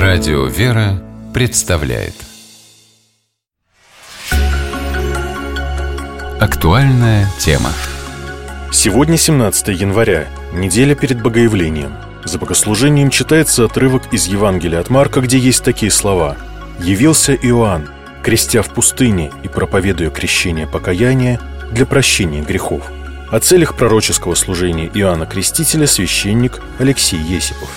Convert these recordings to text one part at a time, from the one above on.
Радио «Вера» представляет актуальная тема. Сегодня 17 января, неделя перед Богоявлением. За богослужением читается отрывок из Евангелия от Марка, где есть такие слова: «Явился Иоанн, крестя в пустыне и проповедуя крещение покаяния для прощения грехов». О целях пророческого служения Иоанна Крестителя священник Алексей Есипов.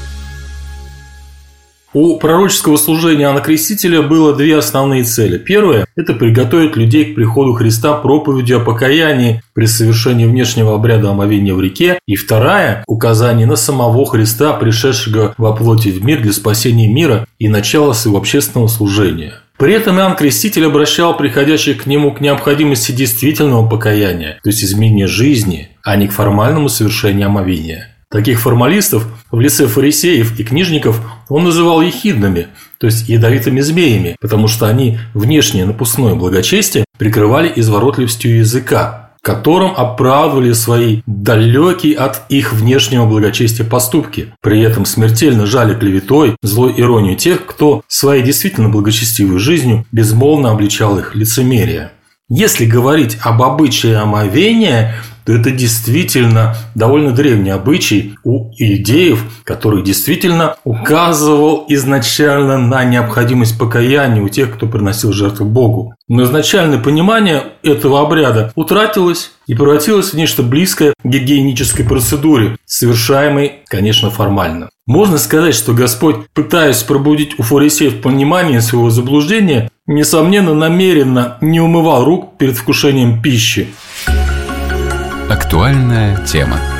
У пророческого служения Иоанна Крестителя было две основные цели. Первая – это приготовить людей к приходу Христа проповедью о покаянии при совершении внешнего обряда омовения в реке. И вторая – указание на самого Христа, пришедшего во плоти в мир для спасения мира и начала своего общественного служения. При этом Иоанн Креститель обращал приходящих к нему к необходимости действительного покаяния, то есть изменения жизни, а не к формальному совершению омовения. Таких формалистов в лице фарисеев и книжников он называл ехидными, то есть ядовитыми змеями, потому что они внешнее напускное благочестие прикрывали изворотливостью языка, которым оправдывали свои далекие от их внешнего благочестия поступки. При этом смертельно жали клеветой, злой иронией тех, кто своей действительно благочестивой жизнью безмолвно обличал их лицемерие. Если говорить об обычае омовения, то это действительно довольно древний обычай у иудеев, который действительно указывал изначально на необходимость покаяния у тех, кто приносил жертву Богу. Но изначальное понимание этого обряда утратилось и превратилось в нечто близкое к гигиенической процедуре, совершаемой, конечно, формально. Можно сказать, что Господь, пытаясь пробудить у фарисеев понимание своего заблуждения, несомненно, намеренно не умывал рук перед вкушением пищи. Актуальная тема.